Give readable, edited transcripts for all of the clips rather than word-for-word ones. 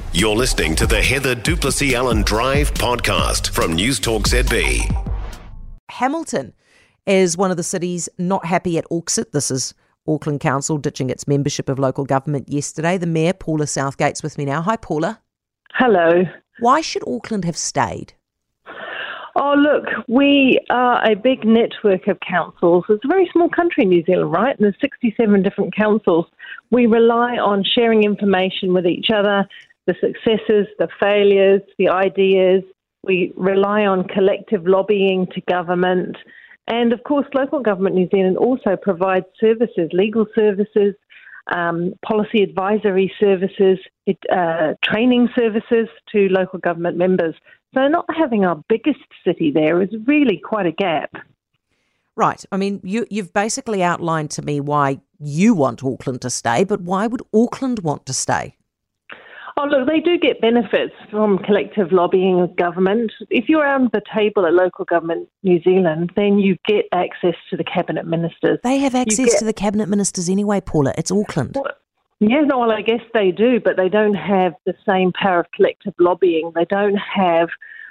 You're listening to the Heather Duplessis Allen Drive podcast from News Talk ZB. Hamilton is one of the cities not happy at Auxit. This is Auckland Council ditching its membership of local government yesterday. The Mayor, Paula Southgate's with me now. Hi, Paula. Hello. Why should Auckland have stayed? Oh, look, we are a big network of councils. It's a very small country, New Zealand, right? And there's 67 different councils. We rely on sharing information with each other, the successes, the failures, the ideas. We rely on collective lobbying to government. And, of course, Local Government New Zealand also provides services, legal services, policy advisory services, training services to local government members. So not having our biggest city there is really quite a gap. Right. I mean, you've basically outlined to me why you want Auckland to stay, but why would Auckland want to stay? Oh, look, they do get benefits from collective lobbying of government. If you're around the table at Local Government New Zealand, then you get access to the cabinet ministers. They have access to the cabinet ministers anyway, Paula. It's Auckland. Well, I guess they do, but they don't have the same power of collective lobbying. They don't have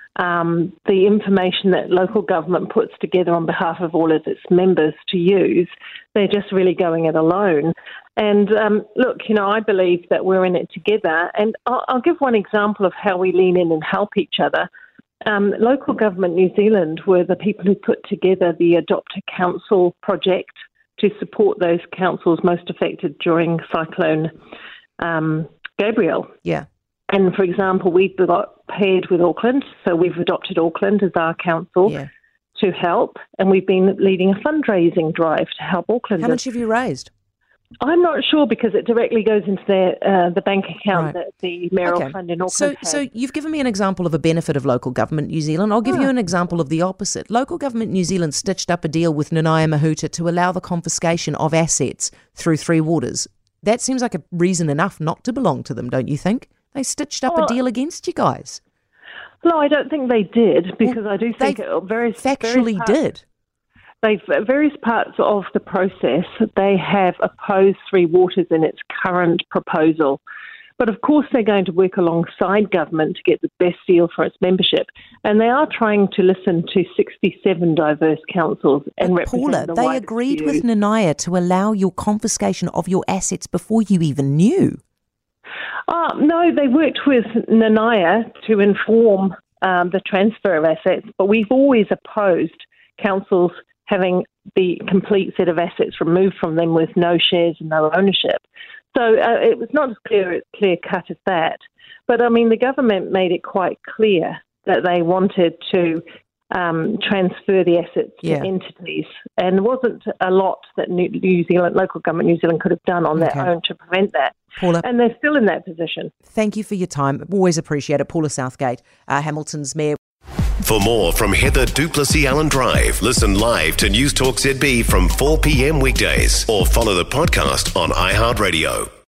the information that local government puts together on behalf of all of its members to use. They're just really going it alone. And look, I believe that we're in it together. And I'll give one example of how we lean in and help each other. Local Government New Zealand were the people who put together the Adopt a Council project to support those councils most affected during Cyclone Gabrielle. Yeah. And, for example, we've got paired with Auckland, so we've adopted Auckland as our council to help, and we've been leading a fundraising drive to help Auckland. How much have you raised? I'm not sure because it directly goes into the bank account that the mayoral fund in Auckland has. So you've given me an example of a benefit of Local Government New Zealand. I'll give you an example of the opposite. Local Government New Zealand stitched up a deal with Nanaia Mahuta to allow the confiscation of assets through Three Waters. That seems like a reason enough not to belong to them, don't you think? They stitched up a deal against you guys. No, I don't think they did because I do think factually did. Various parts of the process, they have opposed Three Waters in its current proposal. But of course they're going to work alongside government to get the best deal for its membership. And they are trying to listen to 67 diverse councils and represent the Paula, they agreed with Nanaia to allow your confiscation of your assets before you even knew. No, they worked with Nanaia to inform the transfer of assets, but we've always opposed councils having the complete set of assets removed from them with no shares and no ownership. So it was not as clear cut as that. But, I mean, the government made it quite clear that they wanted to transfer the assets to entities. And there wasn't a lot that New Zealand, Local Government New Zealand could have done on their own to prevent that. Paula, and they're still in that position. Thank you for your time. Always appreciate it. Paula Southgate, Hamilton's Mayor. For more from Heather Duplessis Allen Drive, listen live to News Talk ZB from 4 p.m. weekdays or follow the podcast on iHeartRadio.